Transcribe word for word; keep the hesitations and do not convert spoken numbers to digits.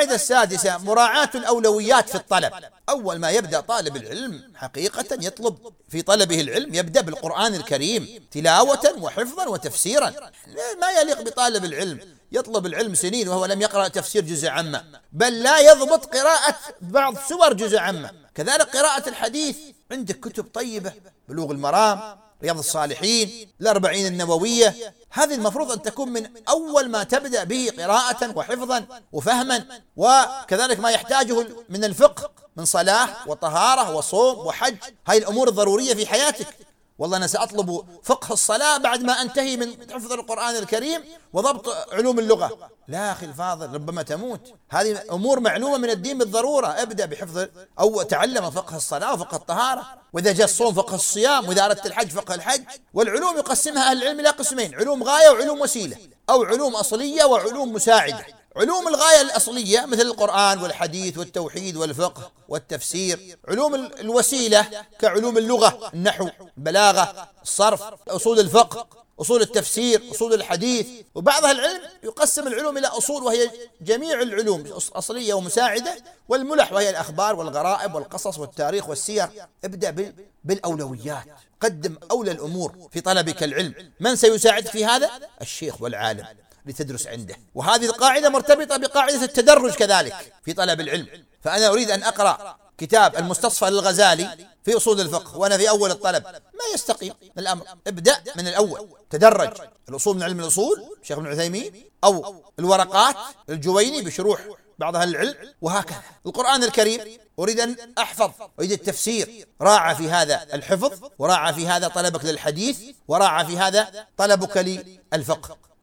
القاعدة السادسة مراعاة الأولويات في الطلب. أول ما يبدأ طالب العلم حقيقة يطلب في طلبه العلم يبدأ بالقرآن الكريم تلاوة وحفظا وتفسيرا. ما يليق بطالب العلم يطلب العلم سنين وهو لم يقرأ تفسير جزء عامة، بل لا يضبط قراءة بعض سور جزء عامة. كذلك قراءة الحديث، عندك كتب طيبة، بلوغ المرام، رياض الصالحين، الأربعين النووية، هذه المفروض أن تكون من أول ما تبدأ به قراءة وحفظا وفهما. وكذلك ما يحتاجه من الفقه من صلاة وطهارة وصوم وحج، هاي الأمور الضرورية في حياتك. والله أنا سأطلب فقه الصلاة بعد ما أنتهي من حفظ القرآن الكريم وضبط علوم اللغة. لا أخي الفاضل، ربما تموت. هذه أمور معلومة من الدين بالضرورة. ابدأ بحفظ أو تعلم فقه الصلاة وفقه الطهارة، وإذا جاء الصوم فقه الصيام، وإذا أردت الحج فقه الحج. والعلوم يقسمها أهل العلم إلى قسمين: علوم غاية وعلوم وسيلة، أو علوم أصلية وعلوم مساعدة. علوم الغاية الأصلية مثل القرآن والحديث والتوحيد والفقه والتفسير. علوم الوسيلة كعلوم اللغة، النحو، البلاغة، الصرف، أصول الفقه، أصول التفسير، أصول الحديث. وبعض العلم يقسم العلوم إلى أصول وهي جميع العلوم أصلية ومساعدة، والملح وهي الأخبار والغرائب والقصص والتاريخ والسير. ابدأ بالأولويات، قدم أولى الأمور في طلبك العلم. من سيساعدك في هذا؟ الشيخ والعالم لتدرس عنده. وهذه القاعدة مرتبطة بقاعدة التدرج كذلك في طلب العلم. فأنا أريد أن أقرأ كتاب المستصفى للغزالي في أصول الفقه وأنا في أول الطلب، ما يستقيم الأمر. ابدأ من الأول، تدرج. الأصول من علم الأصول شيخ ابن عثيمين، أو الورقات الجويني بشروح بعض أهل العلم، وهكذا. القرآن الكريم أريد أن أحفظ، أريد التفسير، راعى في هذا الحفظ، وراعى في هذا طلبك للحديث، وراعى في هذا طلبك للفقه.